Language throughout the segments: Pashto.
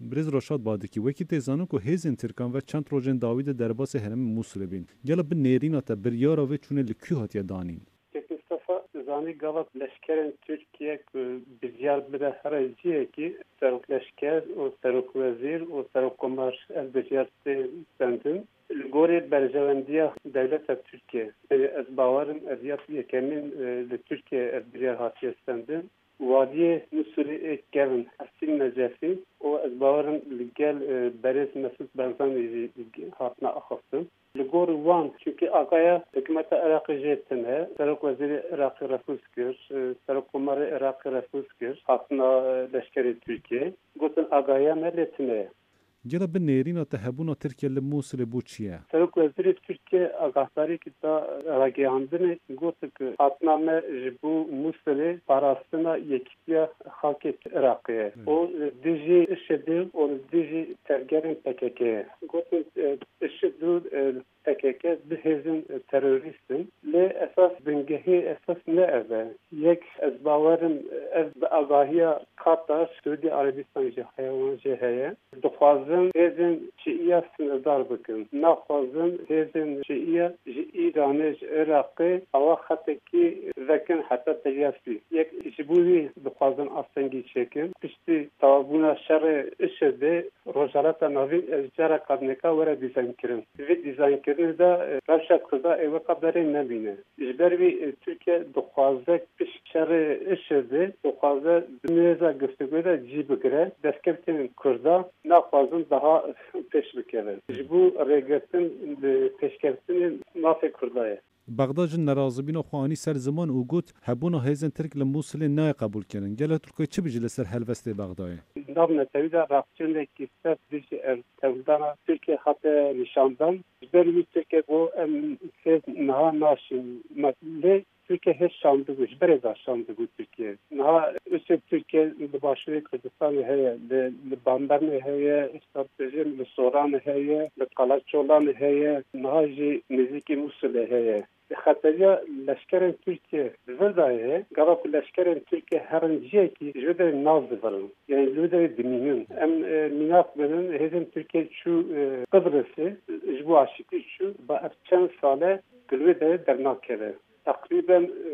برز رشاد بادکی وکی تزانو کو هزن ترکان و چند روزن داوید درباس هرم موصل بین گله به نرینا تا بریارا و چونه لکی هاتیا دانین Mustafa zani gavat leşkerin Türkiye bizyar bile haraciye ki serok leşker o serok vezir o serok komar el bizyartte sendin Gori berjevendiya devlet Türkiye ez bavarım ez yekemin le Türkiye ez bizyar hatiye sendin Vadiye Nusuri Kevin Asil Necafi o ez bavarım gel Berez Mesut Benzan hatna axaftım Ligor Van çünkü Agaya hükümete Irak'ı jetine, Serok Veziri Irak'ı refuz kır, Serok Kumarı Irak'ı refuz kır, hatına leşkeri Türkiye. Gotun Agaya milletine. گله به نرینا تا هبونا ترکیه لموصل بو چیه Serok Veziri Türkiye agahtari ki da ragihandını gotuk hatname jibu Musul'e parasına yekipya hak et Irak'ı. O dizi işedi, o dizi tergerin PKK'ye. Gotun işedi PKK bihezin teröristin. Le esas bengehi esas ne eve? Yek ezbavarın ev agahiya Katar, Suudi Arabistan hayvan heye. Dufazın hezin Şiiye sınırdar bakın. Nafazın hezin Şiiye İran'ı Irak'ı hava hateki vekin hatta tecavüzi. Yek jibuvi dufazın astengi çekin. Pişti tavabuna şerre işede rojalata navi jara kadneka vere dizayn kirin. Ve dizayn kirin de revşet kıda eve kabları nebine. İjbervi Türkiye dufazda piş şerre işede dufazda dünyada güftügüde cibigre deskeptinin kurda nafazın daha teşvik eder. Bu regetin teşkilinin nafe kurdaya. بغداد نرازبین و خوانی سر زمان او گوت هبونا هزن ترک لموصل نای قبول کردن گله ترکیه چه بجله سر هلوست بغداد نام نتویدا راکچنده کیست دیجی تولدانا Türkiye hatta nişandan bir Türkiye bu siz naha naşin matle Türkiye hiç şandı bu bereza şandı bu Türkiye naha üstü Türkiye başlığı Kürdistan heye de Bandar heye istratejim de Soran heye de Kalaçolan heye naha ji niziki Musul heye خاطریا لشکر ترکیه زدایه گاوا لشکر ترکیه هرنجیه کی جوده ناز دارن یعنی جوده دمینن ام میناف بدن هزم ترکیه شو قدرسی جبو عاشقی شو با افچن ساله گلوه ده درناکره تقریبا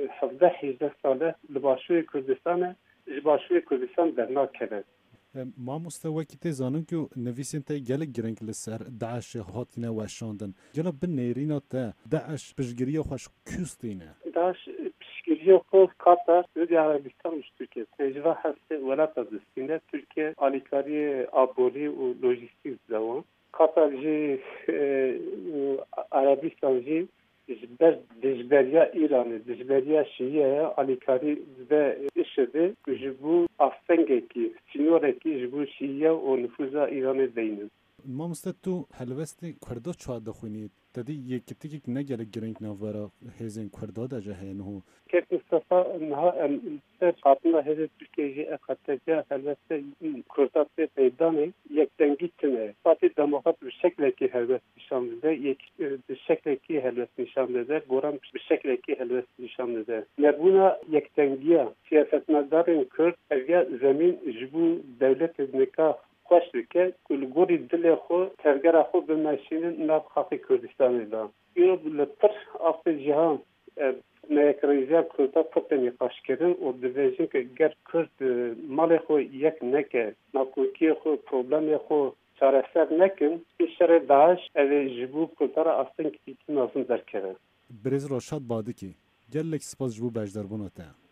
17 ساله لباشوی کردستان جباشوی کردستان درناکره ما مستوى کی تزانن که نویسین تا گله گرنگ لسر داعش هاتینه و شاندن گله بنیرینا تا داعش پشگیری خوش کستینه داعش پشگیری خوش کاتر Suudi Arabistan Türkiye tecrübe hasta ولا تزستینه Türkiye alikari abori و lojistik zaman Katar ji Arabistan ji Dijberiya İran'ı, Dijberiya Şii'ye alikari ve işede bu Afsengeki, Sinoreki bu Şii'ye o nüfuza İran'ı değinin. ما مستد تو هلوستی کردا چواد دخونید تدی یکی که نگره گرنگ نوارا هزین کردا دا جهنه Kek Mustafa naha hatında hezet Türkiye'yi ekatteca helveste kurtatı peydane yekten gittine. Fatih demokrat bir şekilde helvest nişanlıda bir şekilde helvest nişanlıda Goran bir şekilde helvest nişanlıda. Buna yektengiya siyasetmezlerin Kürt evya zemin jibu devlet ednika خوشبکه گوری دل خو ترگره خو به ماشین ناب خاطی کردستانی دا. اینو لطر آفت جهان نیکریزیا کرده فقط نقاش کردن و دویژن که گر کرد مال خو یک نکه ناکوکی خو پروبلم خو چاره‌سر نکن بیشتر داعش اوی جبو کلتر اصلا کی نازم در کرد. برز رشاد بادکی گلک سپاس جبو بجدر بونته.